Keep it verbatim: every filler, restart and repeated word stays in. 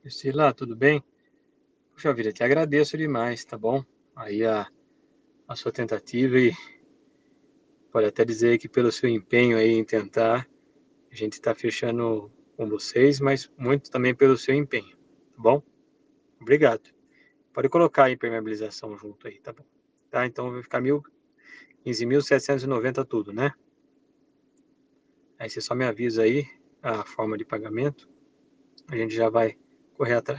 Priscila, tudo bem? Puxa vida, te agradeço demais, tá bom? Aí a, a sua tentativa e pode até dizer que pelo seu empenho aí em tentar, a gente está fechando com vocês, mas muito também pelo seu empenho, tá bom? Obrigado. Pode colocar a impermeabilização junto aí, tá bom? Tá, então vai ficar mil, quinze mil setecentos e noventa tudo, né? Aí você só me avisa aí a forma de pagamento, a gente já vai correr atrás.